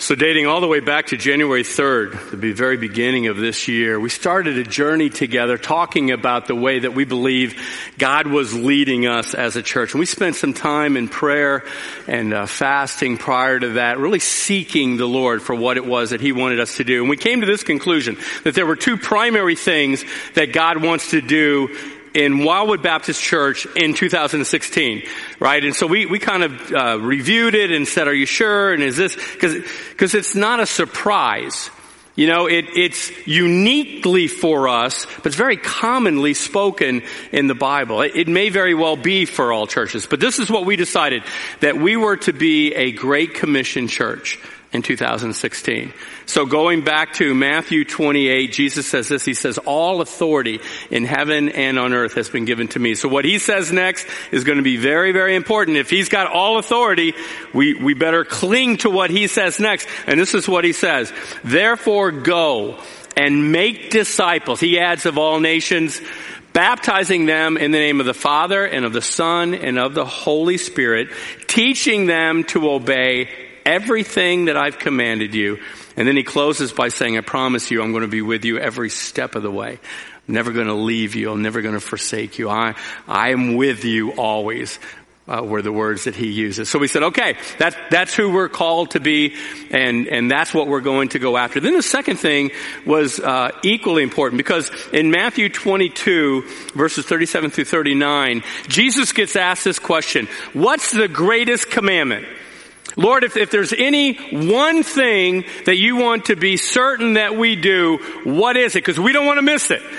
So dating all the way back to January 3rd, the very beginning of this year, we started a journey together talking about the way that we believe God was leading us as a church. And we spent some time in prayer and fasting prior to that, really seeking the Lord for what it was that He wanted us to do. And we came to this conclusion that there were two primary things that God wants to do in Wildwood Baptist Church in 2016, right? And so we kind of reviewed it and said, are you sure? And is this, because it's not a surprise. You know, it's uniquely for us, but it's very commonly spoken in the Bible. It may very well be for all churches, but this is what we decided, that we were to be a Great Commission church in 2016. So going back to Matthew 28, Jesus says this, He says, all authority in heaven and on earth has been given to me. So what He says next is going to be very, very important. If He's got all authority, we better cling to what He says next. And this is what He says, therefore go and make disciples. He adds, of all nations, baptizing them in the name of the Father and of the Son and of the Holy Spirit, teaching them to obey everything that I've commanded you. And then He closes by saying, I promise you, I'm going to be with you every step of the way. I'm never going to leave you. I'm never going to forsake you. I am with you always, were the words that He uses. So we said, okay, that's who we're called to be, and that's what we're going to go after. Then the second thing was equally important, because in Matthew 22, verses 37 through 39, Jesus gets asked this question, what's the greatest commandment? Lord, if there's any one thing that you want to be certain that we do, what is it? Because we don't want to miss it.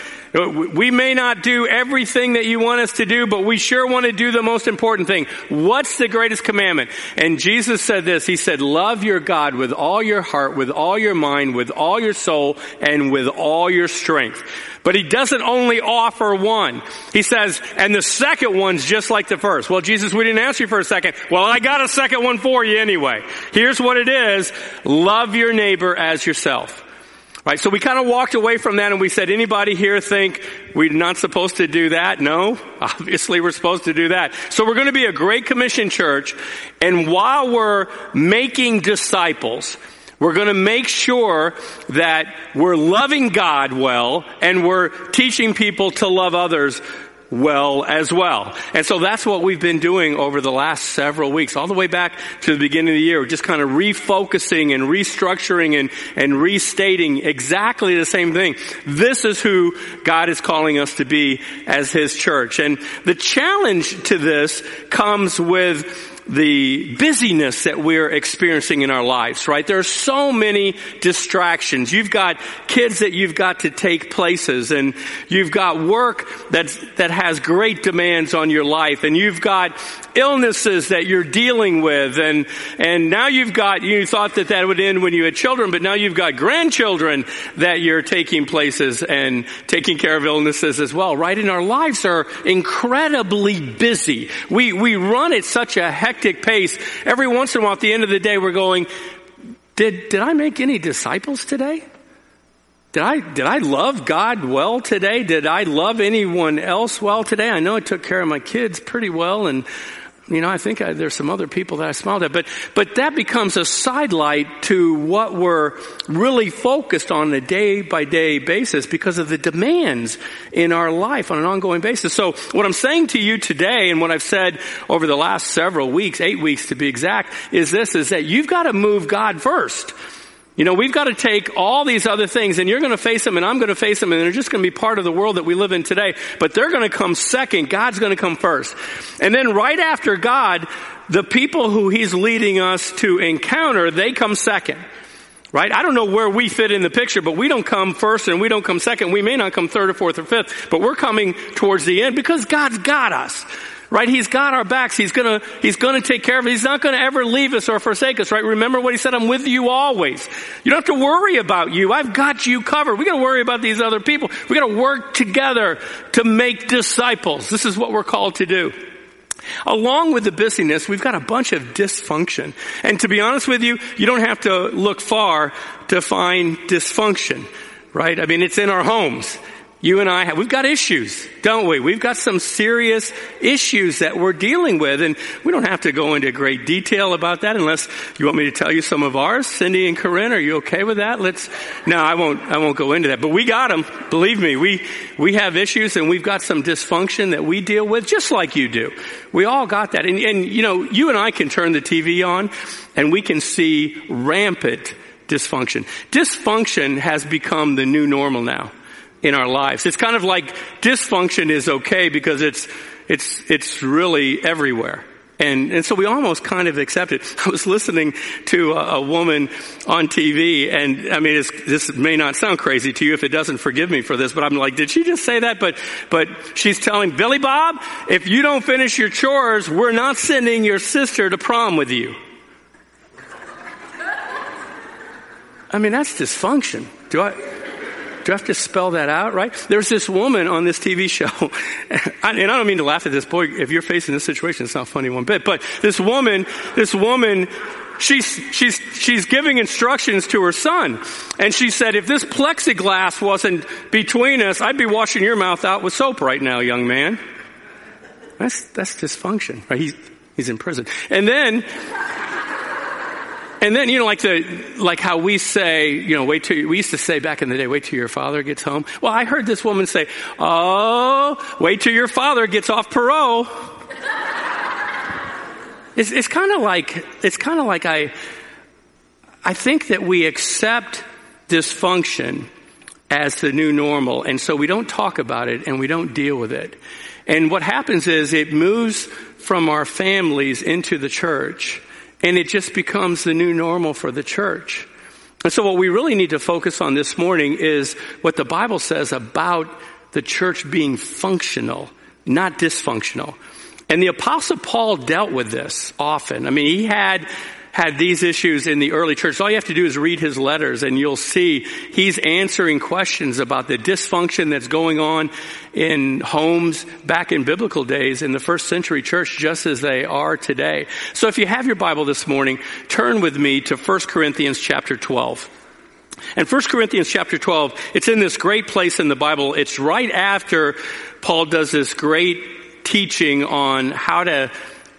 We may not do everything that you want us to do, but we sure want to do the most important thing. What's the greatest commandment? And Jesus said this, He said, love your God with all your heart, with all your mind, with all your soul, and with all your strength. But He doesn't only offer one. He says, and the second one's just like the first. Well, Jesus, we didn't ask you for a second. Well, I got a second one for you anyway. Here's what it is. Love your neighbor as yourself. Right, so we kind of walked away from that and we said, anybody here think we're not supposed to do that? No, obviously we're supposed to do that. So we're going to be a Great Commission church, and while we're making disciples, we're going to make sure that we're loving God well and we're teaching people to love others well as well. And so that's what we've been doing over the last several weeks, all the way back to the beginning of the year, just kind of refocusing and restructuring and restating exactly the same thing. This is who God is calling us to be as His church. And the challenge to this comes with the busyness that we're experiencing in our lives, right? There are so many distractions. You've got kids that you've got to take places, and you've got work that has great demands on your life, and you've got illnesses that you're dealing with, and now you thought that would end when you had children, but now you've got grandchildren that you're taking places and taking care of illnesses as well, right? And our lives are incredibly busy. We run at such a hectic pace. Every once in a while, at the end of the day, we're going, did I make any disciples today? Did I love God well today? Did I love anyone else well today? I know I took care of my kids pretty well, and I think there's some other people that I smiled at, but that becomes a sidelight to what we're really focused on a day-by-day basis because of the demands in our life on an ongoing basis. So what I'm saying to you today, and what I've said over the last several weeks, 8 weeks to be exact, is that you've got to move God first. We've got to take all these other things, and you're going to face them, and I'm going to face them, and they're just going to be part of the world that we live in today. But they're going to come second. God's going to come first. And then right after God, the people who He's leading us to encounter, they come second. Right? I don't know where we fit in the picture, but we don't come first and we don't come second. We may not come third or fourth or fifth, but we're coming towards the end because God's got us. Right? He's got our backs. He's gonna take care of it. He's not gonna ever leave us or forsake us, right? Remember what He said, I'm with you always. You don't have to worry about you. I've got you covered. We gotta worry about these other people. We gotta work together to make disciples. This is what we're called to do. Along with the busyness, we've got a bunch of dysfunction. And to be honest with you, you don't have to look far to find dysfunction, right? I mean, it's in our homes. You and I we've got issues, don't we? We've got some serious issues that we're dealing with, and we don't have to go into great detail about that unless you want me to tell you some of ours. Cindy and Corinne, are you okay with that? No, I won't go into that, but we got them. Believe me, we have issues and we've got some dysfunction that we deal with just like you do. We all got that. And you know, you and I can turn the TV on and we can see rampant dysfunction. Dysfunction has become the new normal now in our lives. It's kind of like dysfunction is okay because it's really everywhere. And so we almost kind of accept it. I was listening to a woman on TV, and I mean, this may not sound crazy to you. If it doesn't, forgive me for this, but I'm like, did she just say that? But she's telling Billy Bob, if you don't finish your chores, we're not sending your sister to prom with you. I mean, that's dysfunction. Do I have to spell that out, right? There's this woman on this TV show, and I don't mean to laugh at this. Boy, if you're facing this situation, it's not funny one bit. But this woman, she's giving instructions to her son, and she said, "If this plexiglass wasn't between us, I'd be washing your mouth out with soap right now, young man." That's dysfunction, right? He's in prison, and then, you know, like how we say, you know, we used to say back in the day, wait till your father gets home. Well, I heard this woman say, oh, wait till your father gets off parole. It's kind of like I think that we accept dysfunction as the new normal. And so we don't talk about it and we don't deal with it. And what happens is it moves from our families into the church. And it just becomes the new normal for the church. And so what we really need to focus on this morning is what the Bible says about the church being functional, not dysfunctional. And the Apostle Paul dealt with this often. I mean, he had these issues in the early church. All you have to do is read his letters and you'll see he's answering questions about the dysfunction that's going on in homes back in biblical days in the first century church, just as they are today. So if you have your Bible this morning, turn with me to 1 Corinthians chapter 12. And 1 Corinthians chapter 12, it's in this great place in the Bible. It's right after Paul does this great teaching on how to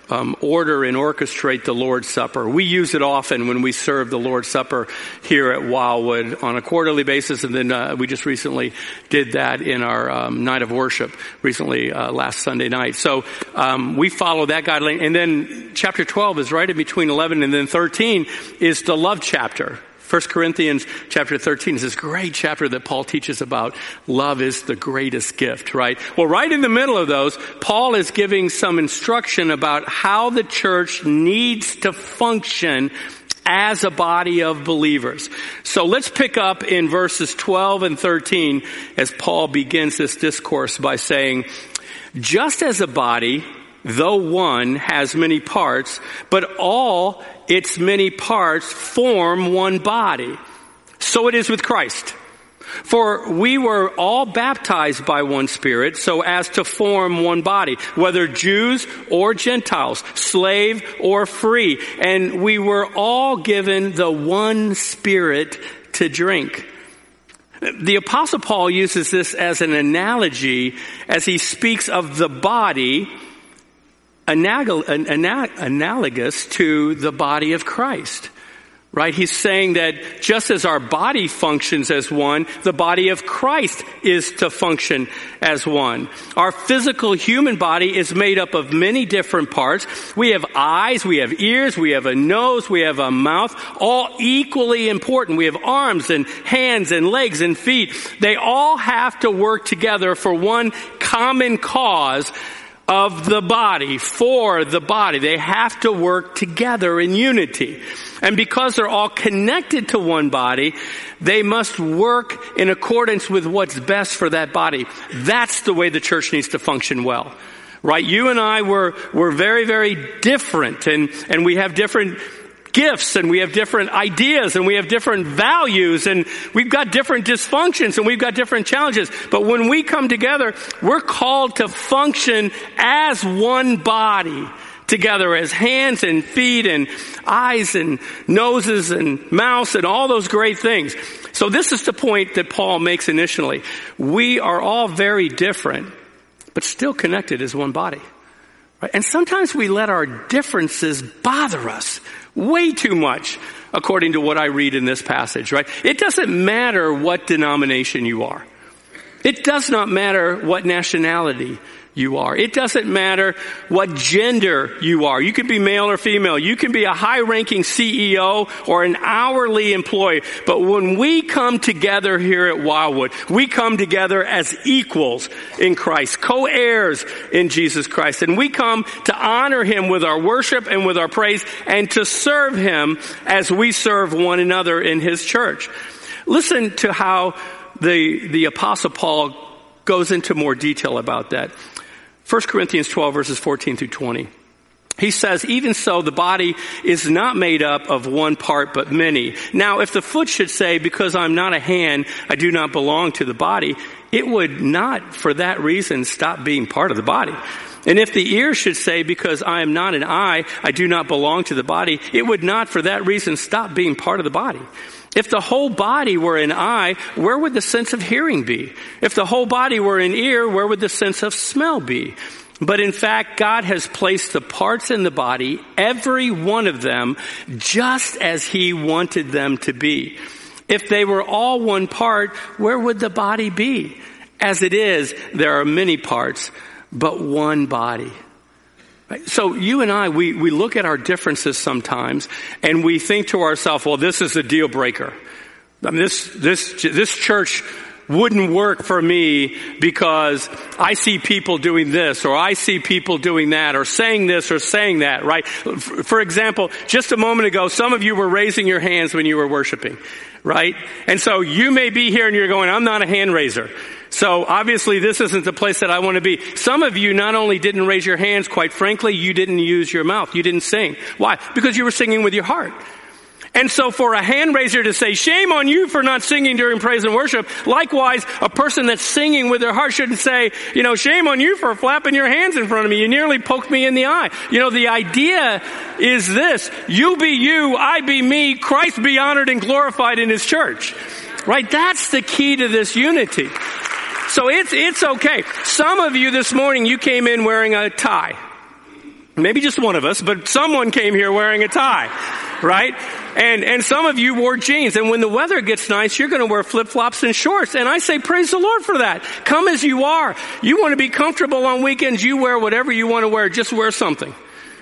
order and orchestrate the Lord's Supper. We use it often when we serve the Lord's Supper here at Wildwood on a quarterly basis, and then we just recently did that in our night of worship recently last Sunday night. So we follow that guideline, and then chapter 12 is right in between 11 and then 13 is the love chapter. 1 Corinthians chapter 13 is this great chapter that Paul teaches about love is the greatest gift, right? Well, right in the middle of those, Paul is giving some instruction about how the church needs to function as a body of believers. So let's pick up in verses 12 and 13 as Paul begins this discourse by saying, just as a body, though one, has many parts, but all its many parts form one body. So it is with Christ. For we were all baptized by one Spirit so as to form one body, whether Jews or Gentiles, slave or free. And we were all given the one Spirit to drink. The Apostle Paul uses this as an analogy as he speaks of the body analogous to the body of Christ, right? He's saying that just as our body functions as one, the body of Christ is to function as one. Our physical human body is made up of many different parts. We have eyes, we have ears, we have a nose, we have a mouth, all equally important. We have arms and hands and legs and feet. They all have to work together for one common cause of the body, for the body. They have to work together in unity. And because they're all connected to one body, they must work in accordance with what's best for that body. That's the way the church needs to function well. Right? You and I were very, very different, and we have different gifts, and we have different ideas, and we have different values, and we've got different dysfunctions, and we've got different challenges. But when we come together, we're called to function as one body together, as hands and feet and eyes and noses and mouths and all those great things. So this is the point that Paul makes initially. We are all very different, but still connected as one body. Right? And sometimes we let our differences bother us way too much, according to what I read in this passage, right? It doesn't matter what denomination you are. It does not matter what nationality you are. It doesn't matter what gender you are. You can be male or female. You can be a high-ranking CEO or an hourly employee. But when we come together here at Wildwood, we come together as equals in Christ, co-heirs in Jesus Christ. And we come to honor Him with our worship and with our praise and to serve Him as we serve one another in His church. Listen to how the Apostle Paul goes into more detail about that. 1 Corinthians 12 verses 14 through 20. He says, even so, the body is not made up of one part, but many. Now, if the foot should say, because I'm not a hand, I do not belong to the body, it would not for that reason stop being part of the body. And if the ear should say, because I am not an eye, I do not belong to the body, it would not for that reason stop being part of the body. If the whole body were an eye, where would the sense of hearing be? If the whole body were an ear, where would the sense of smell be? But in fact, God has placed the parts in the body, every one of them, just as He wanted them to be. If they were all one part, where would the body be? As it is, there are many parts, but one body. So you and I, we look at our differences sometimes and we think to ourselves, well, this is a deal breaker. I mean, this church wouldn't work for me because I see people doing this or I see people doing that or saying this or saying that, right? For example, just a moment ago, some of you were raising your hands when you were worshiping, right? And so you may be here and you're going, I'm not a hand raiser. So obviously this isn't the place that I want to be. Some of you not only didn't raise your hands, quite frankly, you didn't use your mouth. You didn't sing. Why? Because you were singing with your heart. And so for a hand raiser to say, shame on you for not singing during praise and worship, likewise, a person that's singing with their heart shouldn't say, shame on you for flapping your hands in front of me. You nearly poked me in the eye. The idea is this: you be you, I be me, Christ be honored and glorified in His church. Right? That's the key to this unity. So it's okay. Some of you this morning, you came in wearing a tie. Maybe just one of us, but someone came here wearing a tie, right? And some of you wore jeans. And when the weather gets nice, you're going to wear flip-flops and shorts. And I say, praise the Lord for that. Come as you are. You want to be comfortable on weekends, you wear whatever you want to wear. Just wear something.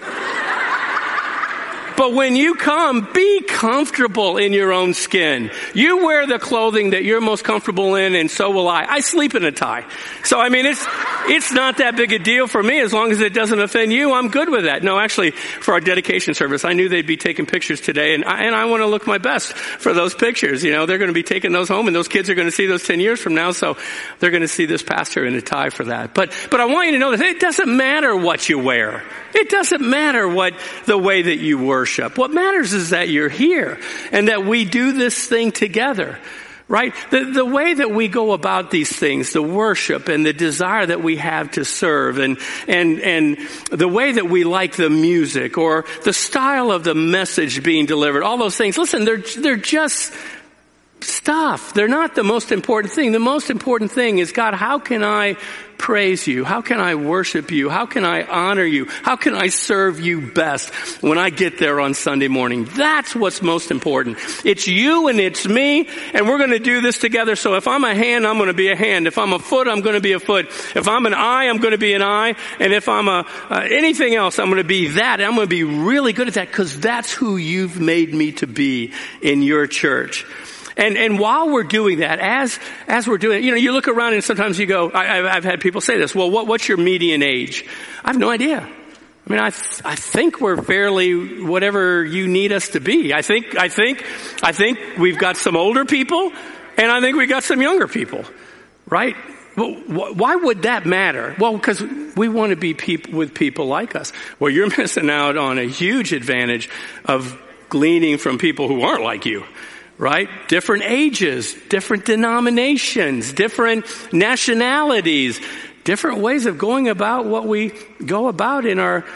But when you come, be comfortable in your own skin. You wear the clothing that you're most comfortable in, and so will I. I sleep in a tie. So, it's not that big a deal for me. As long as it doesn't offend you, I'm good with that. No, actually, for our dedication service, I knew they'd be taking pictures today, and I want to look my best for those pictures. They're going to be taking those home, and those kids are going to see those 10 years from now, so they're going to see this pastor in a tie for that. But I want you to know that it doesn't matter what you wear. It doesn't matter the way that you worship. What matters is that you're here and that we do this thing together, right? The way that we go about these things, the worship and the desire that we have to serve and the way that we like the music or the style of the message being delivered, all those things. Listen, they're just stuff. They're not the most important thing. The most important thing is, God, how can I praise you? How can I worship you? How can I honor you? How can I serve you best when I get there on Sunday morning? That's what's most important. It's you and it's me, and we're going to do this together. So if I'm a hand, I'm going to be a hand. If I'm a foot, I'm going to be a foot. If I'm an eye, I'm going to be an eye. And if I'm anything else, I'm going to be that. And I'm going to be really good at that because that's who you've made me to be in your church. And while we're doing that, as we're doing it, you look around and sometimes you go, I've had people say this, well, what's your median age? I have no idea. I think we're fairly whatever you need us to be. I think we've got some older people and I think we got some younger people, right? Well, why would that matter? Well, because we want to be with people like us. Well, you're missing out on a huge advantage of gleaning from people who aren't like you. Right? Different ages, different denominations, different nationalities, different ways of going about what we go about in our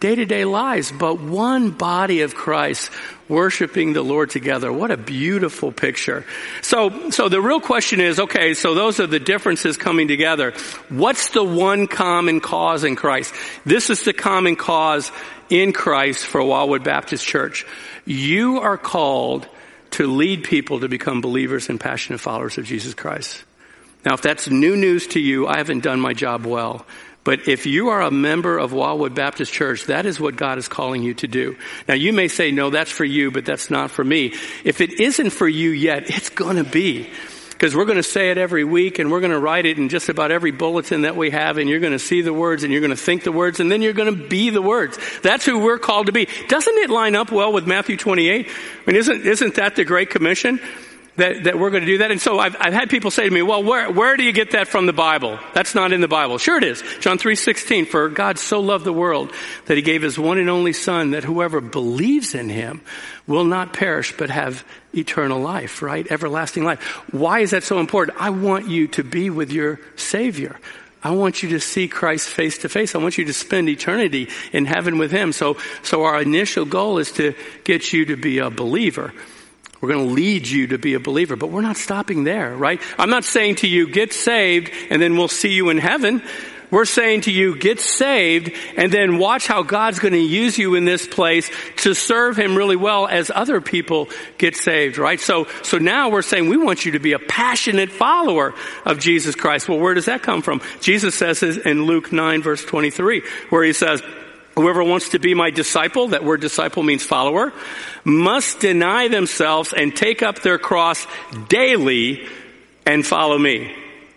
day-to-day lives, but one body of Christ worshiping the Lord together. What a beautiful picture. So the real question is, okay, so those are the differences coming together. What's the one common cause in Christ? This is the common cause in Christ for Wildwood Baptist Church. You are called to lead people to become believers and passionate followers of Jesus Christ. Now, if that's new news to you, I haven't done my job well. But if you are a member of Wildwood Baptist Church, that is what God is calling you to do. Now, you may say, no, that's for you, but that's not for me. If it isn't for you yet, it's going to be. Because we're going to say it every week, and we're going to write it in just about every bulletin that we have, and you're going to see the words, and you're going to think the words, and then you're going to be the words. That's who we're called to be. Doesn't it line up well with Matthew 28? I mean, isn't that the Great Commission? That we're going to do that. And so I've had people say to me, well, where do you get that from the Bible? That's not in the Bible. Sure it is. John 3:16, for God so loved the world that he gave his one and only son, that whoever believes in him will not perish but have eternal life, right? Everlasting life. Why is that so important? I want you to be with your Savior. I want you to see Christ face to face. I want you to spend eternity in heaven with him. So our initial goal is to get you to be a believer. We're going to lead you to be a believer, but we're not stopping there, right? I'm not saying to you, get saved and then we'll see you in heaven. We're saying to you, get saved and then watch how God's going to use you in this place to serve him really well as other people get saved, right? So now we're saying we want you to be a passionate follower of Jesus Christ. Well, where does that come from? Jesus says this in Luke 9 verse 23, where he says, whoever wants to be my disciple, that word disciple means follower, must deny themselves and take up their cross daily and follow me.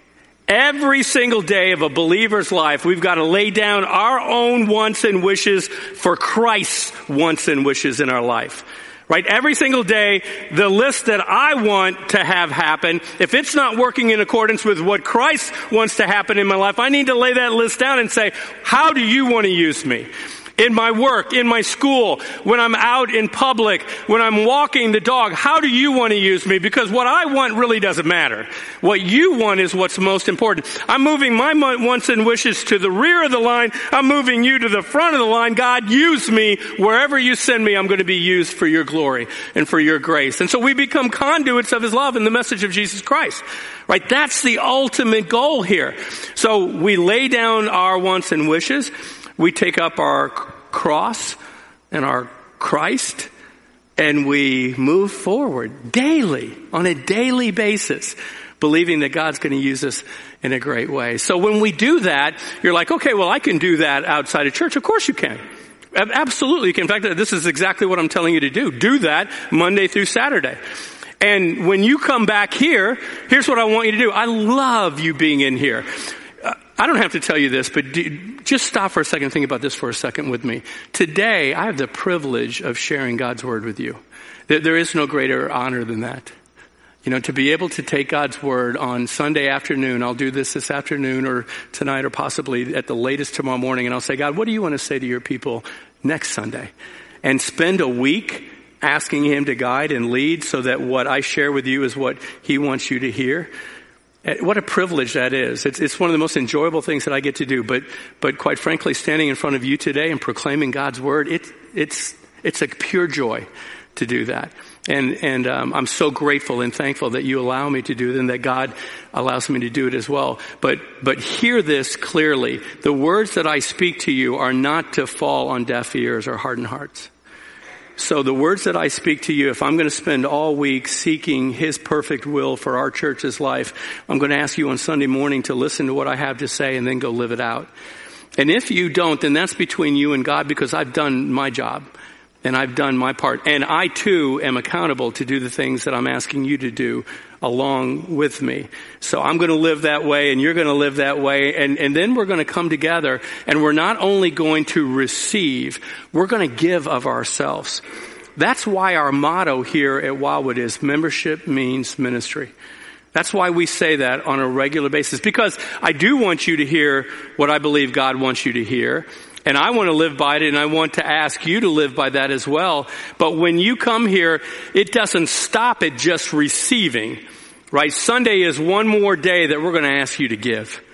Every single day of a believer's life, we've got to lay down our own wants and wishes for Christ's wants and wishes in our life. Right? Every single day, the list that I want to have happen, if it's not working in accordance with what Christ wants to happen in my life, I need to lay that list down and say, how do you want to use me? In my work, in my school, when I'm out in public, when I'm walking the dog, how do you want to use me? Because what I want really doesn't matter. What you want is what's most important. I'm moving my wants and wishes to the rear of the line. I'm moving you to the front of the line. God, use me. Wherever you send me, I'm going to be used for your glory and for your grace. And so we become conduits of his love and the message of Jesus Christ. Right? That's the ultimate goal here. So we lay down our wants and wishes. We take up our cross and our Christ and we move forward daily, on a daily basis, believing that God's going to use us in a great way. So when we do that, you're like, okay, well, I can do that outside of church. Of course you can. Absolutely you can. In fact, this is exactly what I'm telling you to do. Do that Monday through Saturday. And when you come back here, here's what I want you to do. I love you being in here. I don't have to tell you this, but just stop for a second and think about this for a second with me. Today, I have the privilege of sharing God's word with you. There is no greater honor than that. You know, to be able to take God's word on Sunday afternoon, I'll do this afternoon or tonight or possibly at the latest tomorrow morning, and I'll say, God, what do you want to say to your people next Sunday? And spend a week asking him to guide and lead so that what I share with you is what he wants you to hear. What a privilege that is. It's one of the most enjoyable things that I get to do. But quite frankly, standing in front of you today and proclaiming God's word, it's a pure joy to do that. And I'm so grateful and thankful that you allow me to do it and that God allows me to do it as well. But hear this clearly. The words that I speak to you are not to fall on deaf ears or hardened hearts. So the words that I speak to you, if I'm going to spend all week seeking his perfect will for our church's life, I'm going to ask you on Sunday morning to listen to what I have to say and then go live it out. And if you don't, then that's between you and God, because I've done my job and I've done my part. And I too am accountable to do the things that I'm asking you to do along with me. So I'm going to live that way and you're going to live that way. And then we're going to come together and we're not only going to receive, we're going to give of ourselves. That's why our motto here at Wildwood is membership means ministry. That's why we say that on a regular basis, because I do want you to hear what I believe God wants you to hear. And I want to live by it, and I want to ask you to live by that as well. But when you come here, it doesn't stop at just receiving, right? Sunday is one more day that we're going to ask you to give.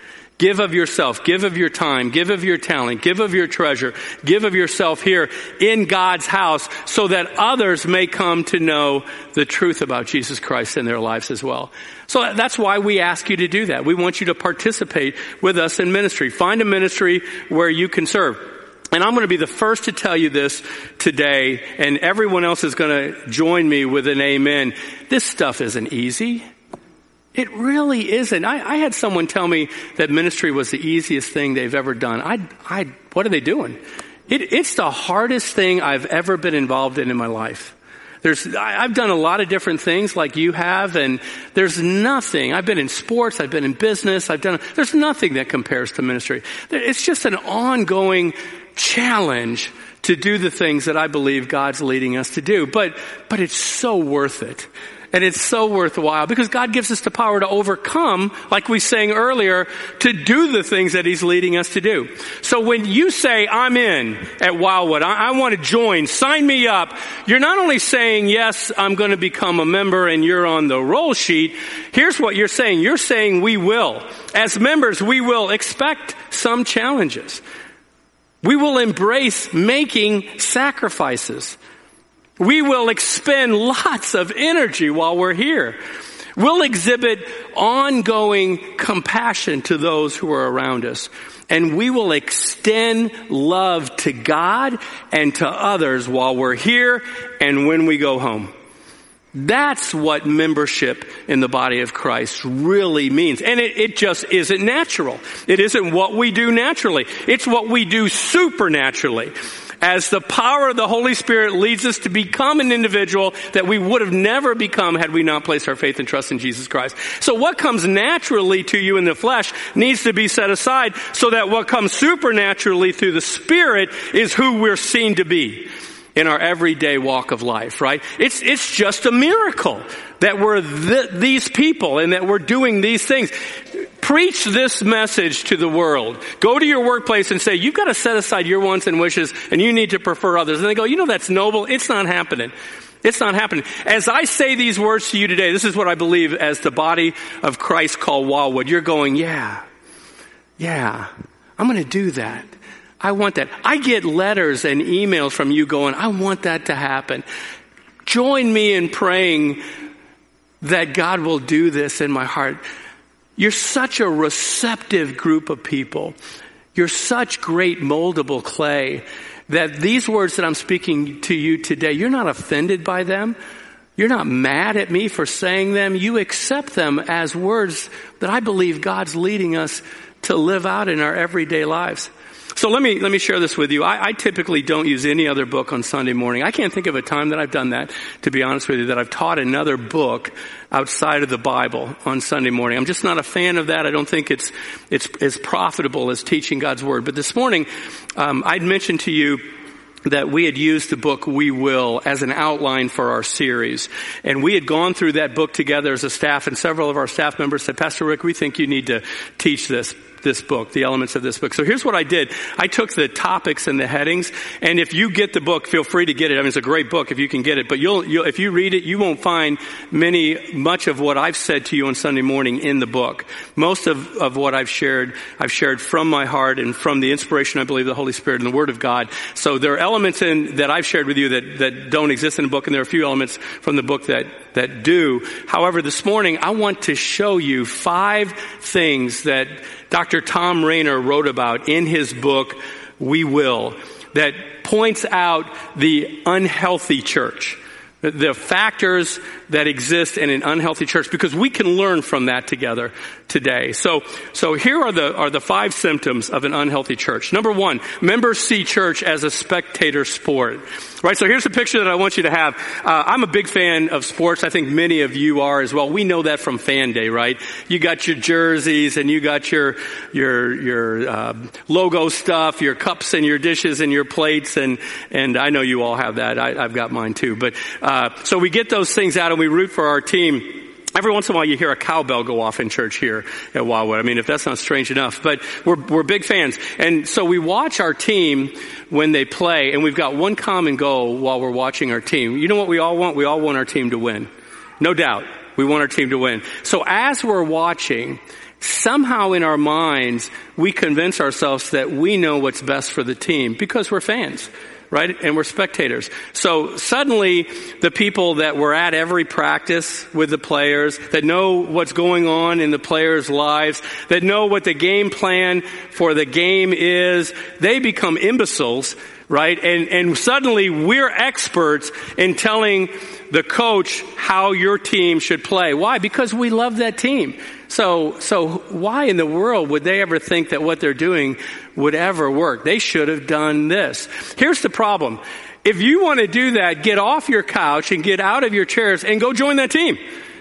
give of yourself, give of your time, give of your talent, give of your treasure, give of yourself here in God's house so that others may come to know the truth about Jesus Christ in their lives as well. So that's why we ask you to do that. We want you to participate with us in ministry. Find a ministry where you can serve. And I'm going to be the first to tell you this today, and everyone else is going to join me with an amen. This stuff isn't easy. It really isn't. I had someone tell me that ministry was the easiest thing they've ever done. What are they doing? It's the hardest thing I've ever been involved in my life. I've done a lot of different things like you have, and there's nothing. I've been in sports, I've been in business, there's nothing that compares to ministry. It's just an ongoing challenge to do the things that I believe God's leading us to do. But it's so worth it. And it's so worthwhile because God gives us the power to overcome, like we sang earlier, to do the things that He's leading us to do. So when you say, I'm in at Wildwood, I want to join, sign me up, you're not only saying, yes, I'm going to become a member and you're on the roll sheet. Here's what you're saying. You're saying we will. As members, we will expect some challenges. We will embrace making sacrifices. We will expend lots of energy while we're here. We'll exhibit ongoing compassion to those who are around us. And we will extend love to God and to others while we're here and when we go home. That's what membership in the body of Christ really means. And it just isn't natural. It isn't what we do naturally. It's what we do supernaturally. As the power of the Holy Spirit leads us to become an individual that we would have never become had we not placed our faith and trust in Jesus Christ. So what comes naturally to you in the flesh needs to be set aside so that what comes supernaturally through the Spirit is who we're seen to be in our everyday walk of life, right? It's just a miracle that we're these people and that we're doing these things. Preach this message to the world. Go to your workplace and say, you've got to set aside your wants and wishes and you need to prefer others. And they go, that's noble. It's not happening. It's not happening. As I say these words to you today, this is what I believe as the body of Christ called Wildwood. You're going, yeah, I'm going to do that. I want that. I get letters and emails from you going, I want that to happen. Join me in praying that God will do this in my heart. You're such a receptive group of people. You're such great moldable clay that these words that I'm speaking to you today, you're not offended by them. You're not mad at me for saying them. You accept them as words that I believe God's leading us to live out in our everyday lives. So let me share this with you. I typically don't use any other book on Sunday morning. I can't think of a time that I've done that, to be honest with you, that I've taught another book outside of the Bible on Sunday morning. I'm just not a fan of that. I don't think it's as profitable as teaching God's Word. But this morning, I'd mentioned to you that we had used the book We Will as an outline for our series. And we had gone through that book together as a staff, and several of our staff members said, Pastor Rick, we think you need to teach this book, the elements of this book. So here's what I did. I took the topics and the headings, and if you get the book, feel free to get it. I mean, it's a great book if you can get it, but if you read it, you won't find much of what I've said to you on Sunday morning in the book. Most of what I've shared from my heart and from the inspiration, I believe, the Holy Spirit and the Word of God. So there are elements that I've shared with you that don't exist in the book, and there are a few elements from the book that do. However, this morning, I want to show you 5 things that Dr. Tom Rainer wrote about in his book, We Will, that points out the unhealthy church, the factors that exist in an unhealthy church, because we can learn from that together today. So here are the 5 symptoms of an unhealthy church. Number 1, members see church as a spectator sport. Right, so here's a picture that I want you to have. I'm a big fan of sports. I think many of you are as well. We know that from Fan Day, right? You got your jerseys and you got your logo stuff, your cups and your dishes and your plates, and I know you all have that. I've got mine too. But so we get those things out and we root for our team. Every once in a while you hear a cowbell go off in church here at Wildwood. I mean, if that's not strange enough, but we're big fans. And so we watch our team when they play, and we've got one common goal while we're watching our team. You know what we all want? We all want our team to win. No doubt. We want our team to win. So as we're watching, somehow in our minds, we convince ourselves that we know what's best for the team because we're fans, right? And we're spectators. So suddenly the people that were at every practice with the players, that know what's going on in the players' lives, that know what the game plan for the game is, they become imbeciles, right? And suddenly we're experts in telling the coach how your team should play. Why? Because we love that team. So why in the world would they ever think that what they're doing would ever work? They should have done this. Here's the problem. If you want to do that, get off your couch and get out of your chairs and go join that team.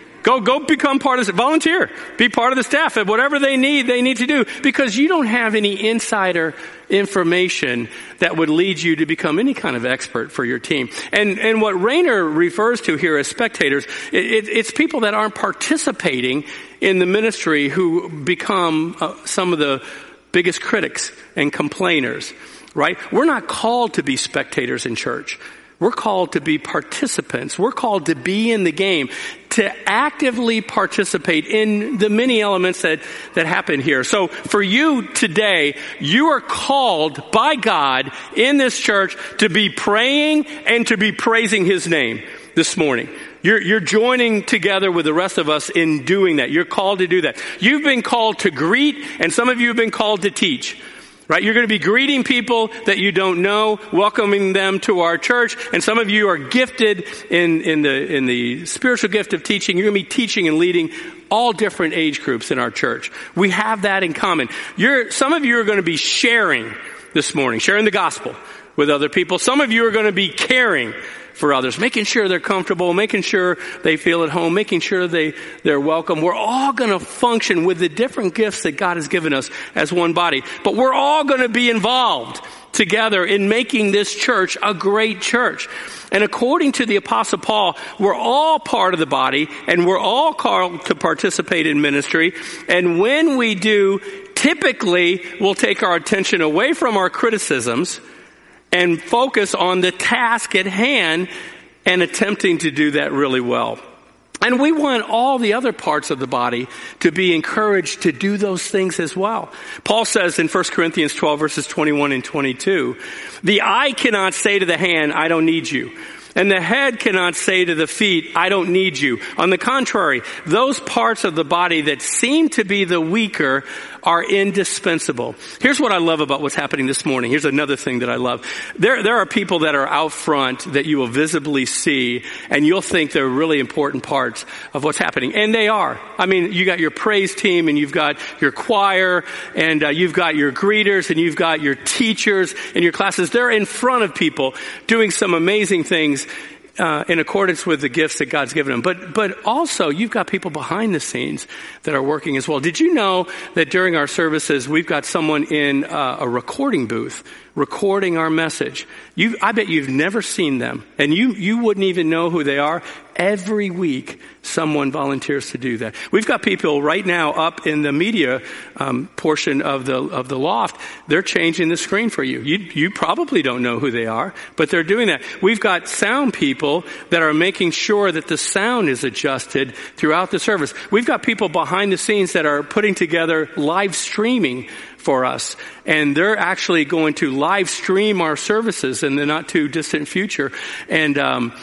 Go become part of it. Volunteer. Be part of the staff. And whatever they need to do. Because you don't have any insider information that would lead you to become any kind of expert for your team. And what Rainer refers to here as spectators, it's people that aren't participating in the ministry who become some of the biggest critics and complainers, right? We're not called to be spectators in church. We're called to be participants. We're called to be in the game, to actively participate in the many elements that happen here. So for you today, you are called by God in this church to be praying and to be praising His name this morning. You're joining together with the rest of us in doing that. You're called to do that. You've been called to greet, and some of you have been called to teach. Right? You're going to be greeting people that you don't know, welcoming them to our church. And some of you are gifted in the spiritual gift of teaching. You're going to be teaching and leading all different age groups in our church. We have that in common. Some of you are going to be sharing this morning, sharing the gospel with other people. Some of you are going to be caring for others, making sure they're comfortable, making sure they feel at home, making sure they're welcome. We're all going to function with the different gifts that God has given us as one body. But we're all going to be involved together in making this church a great church. And according to the Apostle Paul, we're all part of the body, and we're all called to participate in ministry. And when we do, typically we'll take our attention away from our criticisms and focus on the task at hand and attempting to do that really well. And we want all the other parts of the body to be encouraged to do those things as well. Paul says in 1 Corinthians 12 verses 21 and 22, the eye cannot say to the hand, I don't need you. And the head cannot say to the feet, I don't need you. On the contrary, those parts of the body that seem to be the weaker are indispensable. Here's what I love about what's happening this morning. Here's another thing that I love. There are people that are out front that you will visibly see, and you'll think they're really important parts of what's happening. And they are. I mean, you got your praise team, and you've got your choir, and you've got your greeters, and you've got your teachers in your classes. They're in front of people doing some amazing things in accordance with the gifts that God's given them. But also, you've got people behind the scenes that are working as well. Did you know that during our services, we've got someone in a recording booth recording our message? I bet you've never seen them, and you wouldn't even know who they are. Every week, someone volunteers to do that. We've got people right now up in the media portion of the loft. They're changing the screen for you. You probably don't know who they are, but they're doing that. We've got sound people that are making sure that the sound is adjusted throughout the service. We've got people behind the scenes that are putting together live streaming for us, and they're actually going to live stream our services in the not too distant future. And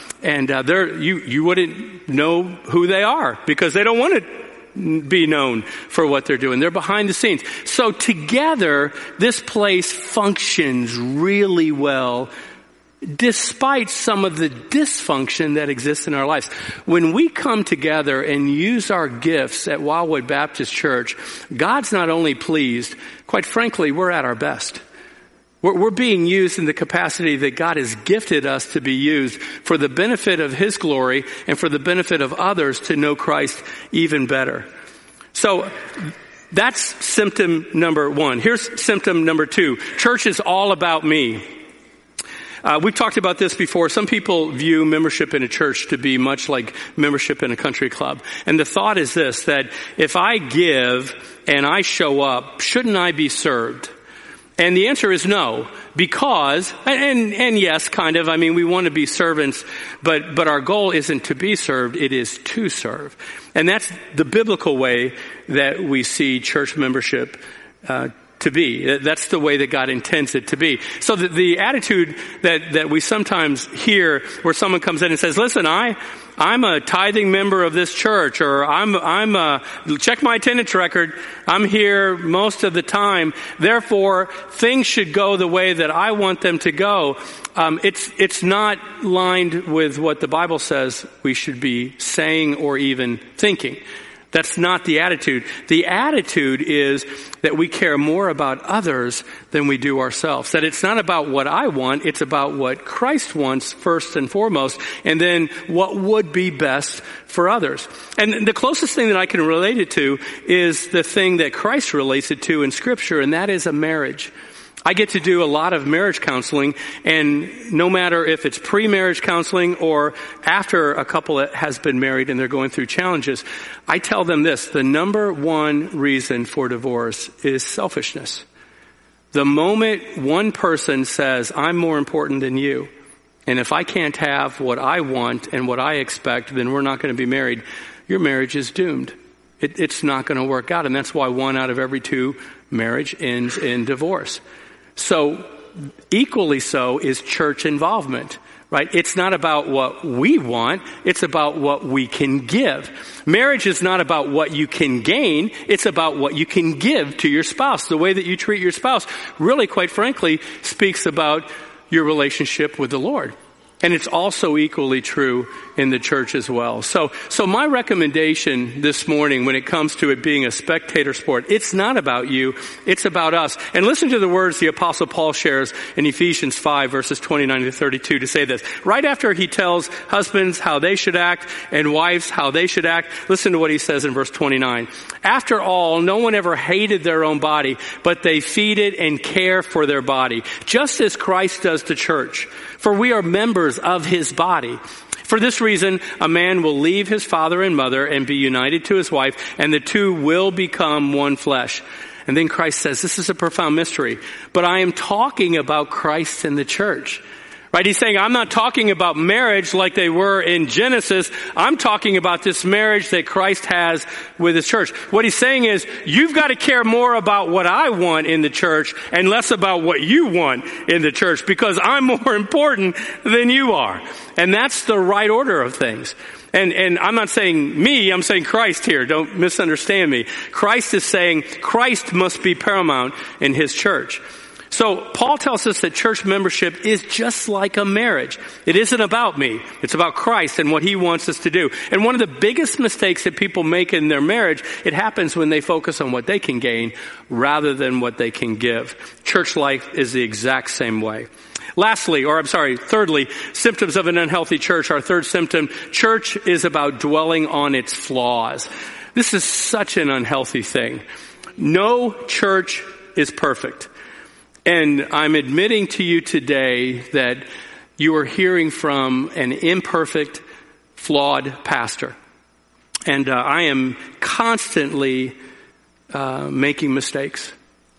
you wouldn't know who they are because they don't want to be known for what they're doing. They're behind the scenes. So together, this place functions really well, despite some of the dysfunction that exists in our lives. When we come together and use our gifts at Wildwood Baptist Church, God's not only pleased, quite frankly, we're at our best. We're being used in the capacity that God has gifted us to be used for the benefit of His glory and for the benefit of others to know Christ even better. So that's symptom number one. Here's symptom number two. Church is all about me. We've talked about this before. Some people view membership in a church to be much like membership in a country club. And the thought is this, that if I give and I show up, shouldn't I be served? And the answer is no, because, and yes, kind of, I mean, we want to be servants, but our goal isn't to be served, it is to serve. And that's the biblical way that we see church membership to be. That's the way that God intends it to be. So the attitude that we sometimes hear where someone comes in and says, listen, I'm a tithing member of this church, or check my attendance record. I'm here most of the time. Therefore, things should go the way that I want them to go. It's not lined with what the Bible says we should be saying or even thinking. That's not the attitude. The attitude is that we care more about others than we do ourselves. That it's not about what I want, it's about what Christ wants first and foremost, and then what would be best for others. And the closest thing that I can relate it to is the thing that Christ relates it to in Scripture, and that is a marriage. I get to do a lot of marriage counseling, and no matter if it's pre-marriage counseling or after a couple has been married and they're going through challenges, I tell them this: the number one reason for divorce is selfishness. The moment one person says, I'm more important than you, and if I can't have what I want and what I expect, then we're not going to be married, your marriage is doomed. It's not going to work out, and that's why 1 out of every 2 marriage ends in divorce. So equally so is church involvement, right? It's not about what we want. It's about what we can give. Marriage is not about what you can gain. It's about what you can give to your spouse. The way that you treat your spouse really, quite frankly, speaks about your relationship with the Lord. And it's also equally true in the church as well. So my recommendation this morning when it comes to it being a spectator sport, it's not about you, it's about us. And listen to the words the Apostle Paul shares in Ephesians 5 verses 29 to 32 to say this. Right after he tells husbands how they should act and wives how they should act, listen to what he says in verse 29. After all, no one ever hated their own body, but they feed it and care for their body, just as Christ does the church. For we are members of his body. For this reason, a man will leave his father and mother and be united to his wife, and the two will become one flesh. And then Christ says, this is a profound mystery, but I am talking about Christ and the church. Right? He's saying, I'm not talking about marriage like they were in Genesis. I'm talking about this marriage that Christ has with his church. What he's saying is, you've got to care more about what I want in the church and less about what you want in the church, because I'm more important than you are. And that's the right order of things. And I'm not saying me, I'm saying Christ here. Don't misunderstand me. Christ is saying Christ must be paramount in his church. So Paul tells us that church membership is just like a marriage. It isn't about me. It's about Christ and what he wants us to do. And one of the biggest mistakes that people make in their marriage, it happens when they focus on what they can gain rather than what they can give. Church life is the exact same way. Thirdly, symptoms of an unhealthy church. Our third symptom, church is about dwelling on its flaws. This is such an unhealthy thing. No church is perfect. And I'm admitting to you today that you are hearing from an imperfect, flawed pastor. And I am constantly making mistakes.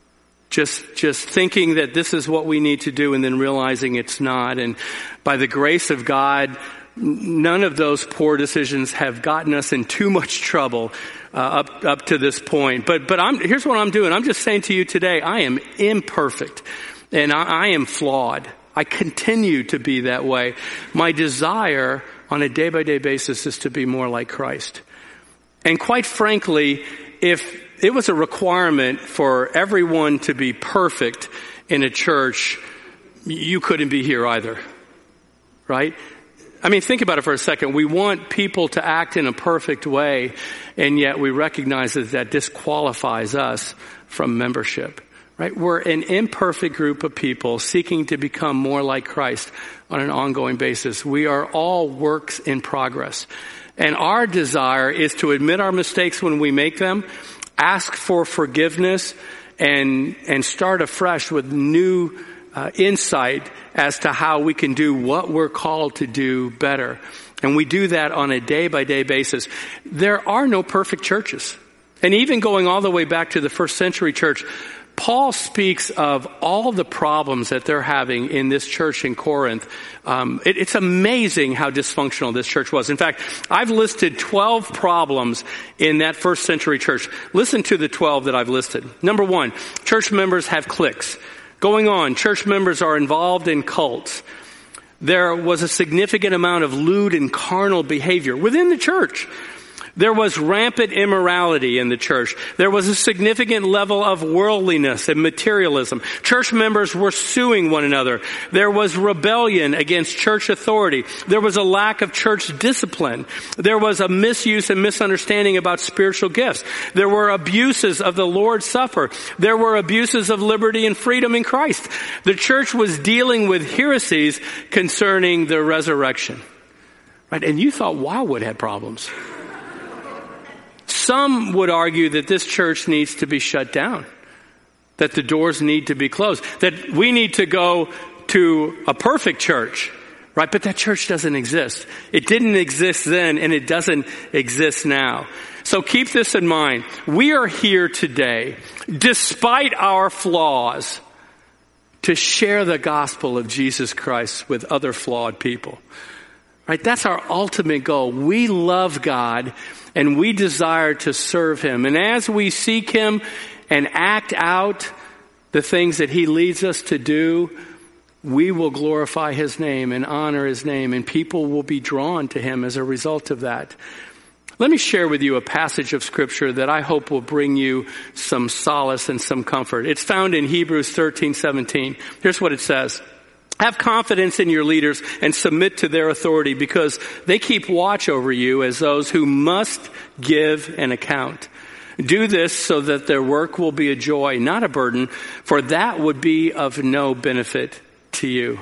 Just thinking that this is what we need to do and then realizing it's not. And by the grace of God, none of those poor decisions have gotten us in too much trouble up to this point. But here's what I'm doing. I'm just saying to you today, I am imperfect and I am flawed. I continue to be that way. My desire on a day-by-day basis is to be more like Christ. And quite frankly, if it was a requirement for everyone to be perfect in a church, you couldn't be here either. Right? I mean, think about it for a second. We want people to act in a perfect way, and yet we recognize that disqualifies us from membership. Right? We're an imperfect group of people seeking to become more like Christ on an ongoing basis. We are all works in progress. And our desire is to admit our mistakes when we make them, ask for forgiveness, and start afresh with new insight as to how we can do what we're called to do better. And we do that on a day-by-day basis. There are no perfect churches. And even going all the way back to the first century church, Paul speaks of all the problems that they're having in this church in Corinth. It's amazing how dysfunctional this church was. In fact, I've listed 12 problems in that first century church. Listen to the 12 that I've listed. Number 1, church members have cliques. Going on, church members are involved in cults. There was a significant amount of lewd and carnal behavior within the church. There was rampant immorality in the church. There was a significant level of worldliness and materialism. Church members were suing one another. There was rebellion against church authority. There was a lack of church discipline. There was a misuse and misunderstanding about spiritual gifts. There were abuses of the Lord's Supper. There were abuses of liberty and freedom in Christ. The church was dealing with heresies concerning the resurrection. Right? And you thought Wildwood had problems. Some would argue that this church needs to be shut down, that the doors need to be closed, that we need to go to a perfect church, right? But that church doesn't exist. It didn't exist then, and it doesn't exist now. So keep this in mind. We are here today, despite our flaws, to share the gospel of Jesus Christ with other flawed people. Right? That's our ultimate goal. We love God and we desire to serve Him. And as we seek Him and act out the things that He leads us to do, we will glorify His name and honor His name, and people will be drawn to Him as a result of that. Let me share with you a passage of Scripture that I hope will bring you some solace and some comfort. It's found in Hebrews 13:17. Here's what it says. Have confidence in your leaders and submit to their authority, because they keep watch over you as those who must give an account. Do this so that their work will be a joy, not a burden, for that would be of no benefit to you.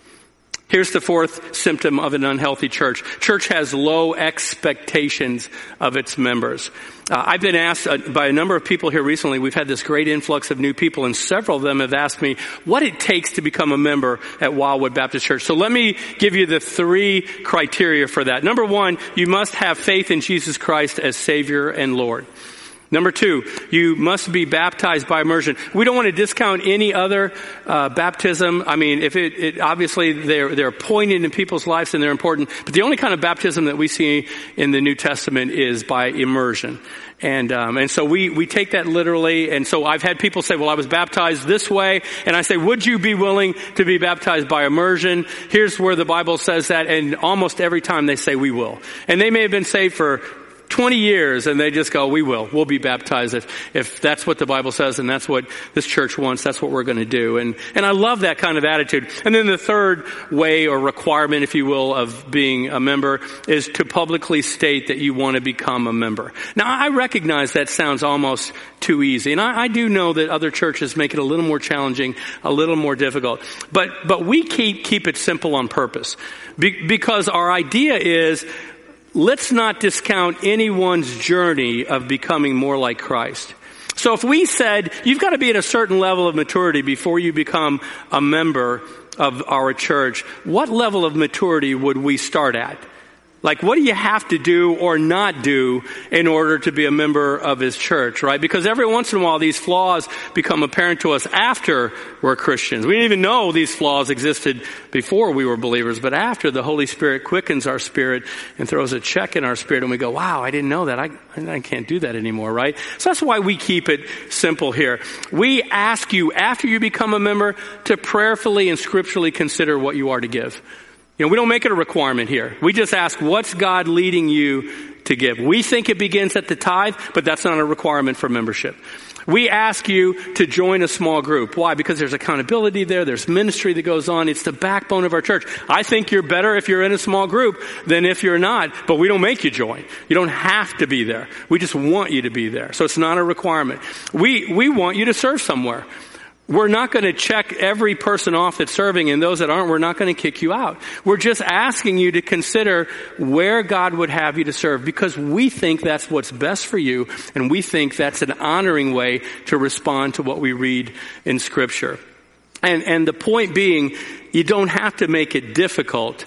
Here's the fourth symptom of an unhealthy church. Church has low expectations of its members. I've been asked by a number of people here recently. We've had this great influx of new people, and several of them have asked me what it takes to become a member at Wildwood Baptist Church. So let me give you the 3 criteria for that. Number 1, you must have faith in Jesus Christ as Savior and Lord. Number 2, you must be baptized by immersion. We don't want to discount any other baptism. I mean, if it obviously they're poignant in people's lives and they're important, but the only kind of baptism that we see in the New Testament is by immersion. And so we take that literally. And so I've had people say, well, I was baptized this way. And I say, would you be willing to be baptized by immersion? Here's where the Bible says that. And almost every time they say we will. And they may have been saved for 20 years and they just go, we'll be baptized if that's what the Bible says and that's what this church wants, that's what we're going to do. And I love that kind of attitude. And then the third way or requirement, if you will, of being a member is to publicly state that you want to become a member. Now, I recognize that sounds almost too easy. And I do know that other churches make it a little more challenging, a little more difficult. But we keep it simple on purpose. Because our idea is, let's not discount anyone's journey of becoming more like Christ. So if we said, you've got to be at a certain level of maturity before you become a member of our church, what level of maturity would we start at? Like, what do you have to do or not do in order to be a member of His church, right? Because every once in a while, these flaws become apparent to us after we're Christians. We didn't even know these flaws existed before we were believers, but after, the Holy Spirit quickens our spirit and throws a check in our spirit, and we go, wow, I didn't know that. I can't do that anymore, right? So that's why we keep it simple here. We ask you, after you become a member, to prayerfully and scripturally consider what you are to give. You know, we don't make it a requirement here. We just ask, what's God leading you to give? We think it begins at the tithe, but that's not a requirement for membership. We ask you to join a small group. Why? Because there's accountability there. There's ministry that goes on. It's the backbone of our church. I think you're better if you're in a small group than if you're not, but we don't make you join. You don't have to be there. We just want you to be there. So it's not a requirement. We want you to serve somewhere. We're not going to check every person off that's serving, and those that aren't, we're not going to kick you out. We're just asking you to consider where God would have you to serve, because we think that's what's best for you, and we think that's an honoring way to respond to what we read in Scripture. And the point being, you don't have to make it difficult.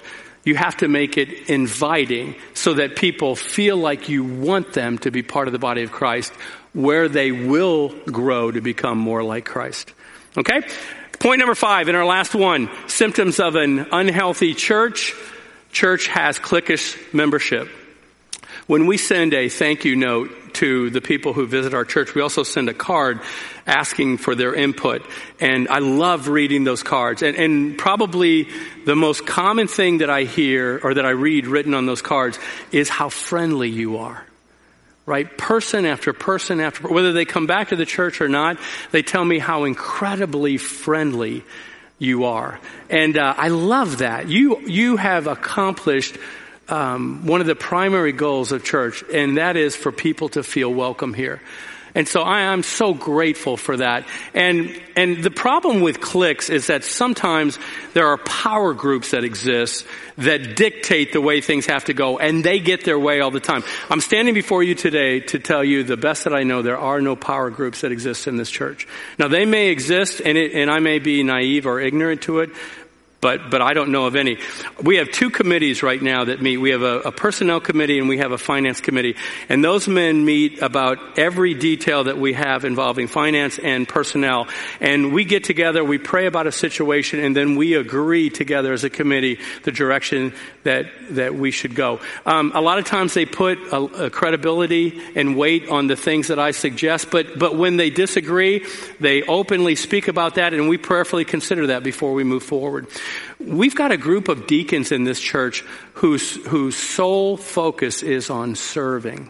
You have to make it inviting so that people feel like you want them to be part of the body of Christ, where they will grow to become more like Christ. Okay? Point number 5, in our last one, symptoms of an unhealthy church. Church has cliquish membership. When we send a thank you note to the people who visit our church, we also send a card asking for their input. And I love reading those cards. And probably the most common thing that I hear or that I read written on those cards is how friendly you are. Right? Person after person after, whether they come back to the church or not, they tell me how incredibly friendly you are. And I love that. You have accomplished one of the primary goals of church, and that is for people to feel welcome here. And so I'm so grateful for that. And the problem with cliques is that sometimes there are power groups that exist that dictate the way things have to go, and they get their way all the time. I'm standing before you today to tell you the best that I know, there are no power groups that exist in this church. Now, they may exist, and I may be naive or ignorant to it, but I don't know of any. We have 2 committees right now that meet. We have a personnel committee and we have a finance committee. And those men meet about every detail that we have involving finance and personnel. And we get together, we pray about a situation, and then we agree together as a committee the direction that we should go. A lot of times they put a credibility and weight on the things that I suggest, but when they disagree, they openly speak about that, and we prayerfully consider that before we move forward. We've got a group of deacons in this church whose sole focus is on serving.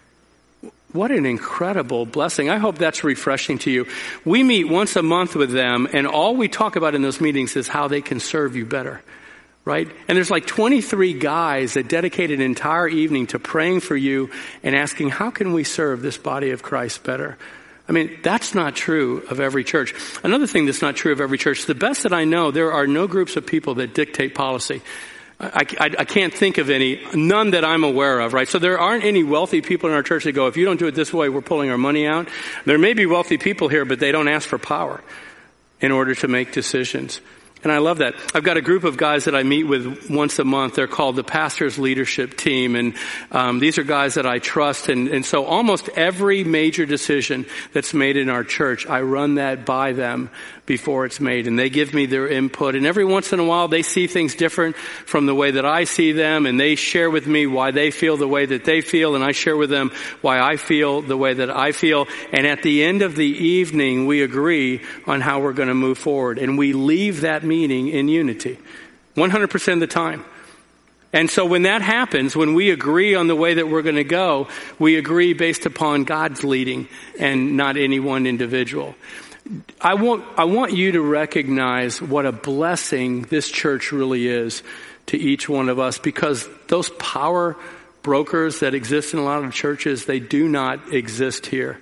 What an incredible blessing. I hope that's refreshing to you. We meet once a month with them, and all we talk about in those meetings is how they can serve you better. Right? And there's like 23 guys that dedicate an entire evening to praying for you and asking, how can we serve this body of Christ better? I mean, that's not true of every church. Another thing that's not true of every church, the best that I know, there are no groups of people that dictate policy. I can't think of any, none that I'm aware of, right? So there aren't any wealthy people in our church that go, if you don't do it this way, we're pulling our money out. There may be wealthy people here, but they don't ask for power in order to make decisions. And I love that. I've got a group of guys that I meet with once a month. They're called the Pastor's Leadership Team. And these are guys that I trust. And so almost every major decision that's made in our church, I run that by them before it's made. And they give me their input. And every once in a while, they see things different from the way that I see them. And they share with me why they feel the way that they feel. And I share with them why I feel the way that I feel. And at the end of the evening, we agree on how we're going to move forward. And we leave that meeting in unity 100% of the time. And so when that happens, when we agree on the way that we're going to go, we agree based upon God's leading and not any one individual. I want you to recognize what a blessing this church really is to each one of us, because those power brokers that exist in a lot of churches, they do not exist here.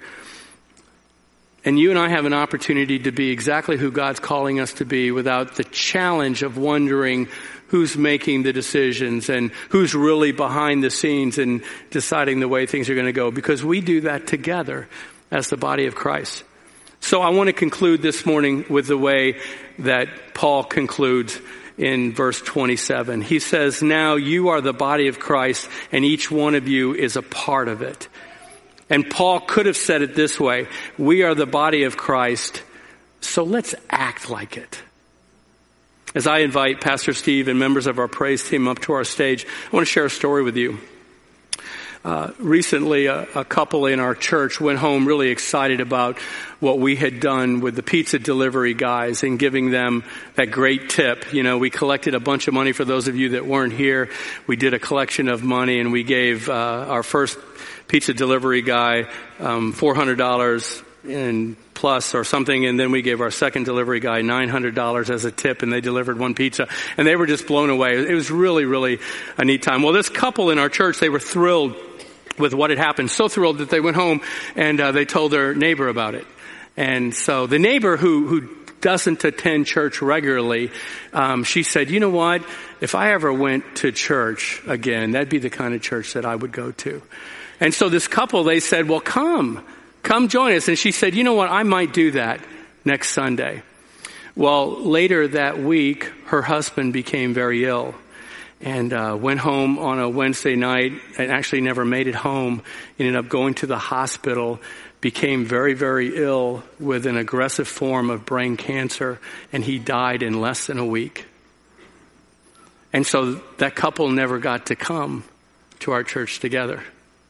And you and I have an opportunity to be exactly who God's calling us to be without the challenge of wondering who's making the decisions and who's really behind the scenes and deciding the way things are going to go, because we do that together as the body of Christ. So I want to conclude this morning with the way that Paul concludes in verse 27. He says, now you are the body of Christ, and each one of you is a part of it. And Paul could have said it this way: we are the body of Christ, so let's act like it. As I invite Pastor Steve and members of our praise team up to our stage, I want to share a story with you. Recently, a couple in our church went home really excited about what we had done with the pizza delivery guys and giving them that great tip. You know, we collected a bunch of money for those of you that weren't here. We did a collection of money, and we gave our first pizza delivery guy $400 and plus or something, and then we gave our second delivery guy $900 as a tip, and they delivered one pizza, and they were just blown away. It was really, really a neat time. Well, this couple in our church, they were thrilled with what had happened, so thrilled that they went home and they told their neighbor about it. And so the neighbor who doesn't attend church regularly, she said, you know what, if I ever went to church again, that'd be the kind of church that I would go to. And so this couple, they said, well, come join us. And she said, you know what, I might do that next Sunday. Well, later that week, her husband became very ill. and went home on a Wednesday night and actually never made it home. Ended up going to the hospital, became very, very ill with an aggressive form of brain cancer, and he died in less than a week. And so that couple never got to come to our church together.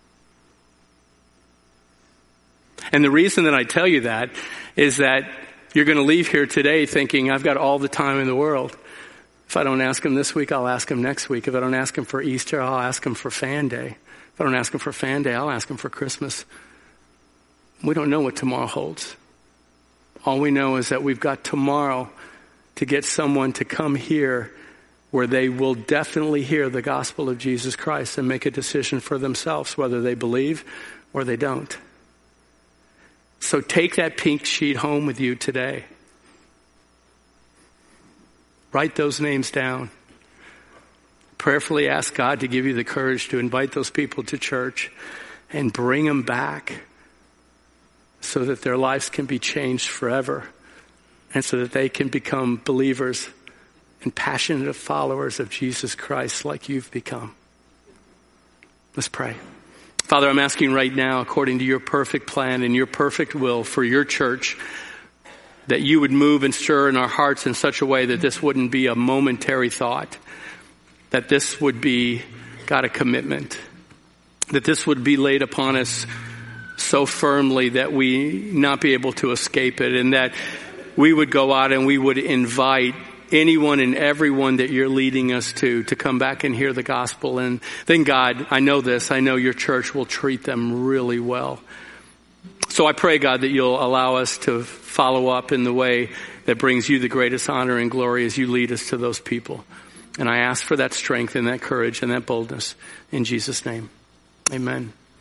And the reason that I tell you that is that you're going to leave here today thinking, I've got all the time in the world. If I don't ask him this week, I'll ask him next week. If I don't ask him for Easter, I'll ask him for Fan Day. If I don't ask him for Fan Day, I'll ask him for Christmas. We don't know what tomorrow holds. All we know is that we've got tomorrow to get someone to come here where they will definitely hear the gospel of Jesus Christ and make a decision for themselves, whether they believe or they don't. So take that pink sheet home with you today. Write those names down. Prayerfully ask God to give you the courage to invite those people to church and bring them back so that their lives can be changed forever and so that they can become believers and passionate followers of Jesus Christ like you've become. Let's pray. Father, I'm asking right now, according to your perfect plan and your perfect will for your church, that you would move and stir in our hearts in such a way that this wouldn't be a momentary thought, that this would be, God, a commitment, that this would be laid upon us so firmly that we not be able to escape it, and that we would go out and we would invite anyone and everyone that you're leading us to come back and hear the gospel. And then, God, I know this, I know your church will treat them really well. So I pray, God, that you'll allow us to follow up in the way that brings you the greatest honor and glory as you lead us to those people. And I ask for that strength and that courage and that boldness in Jesus' name. Amen.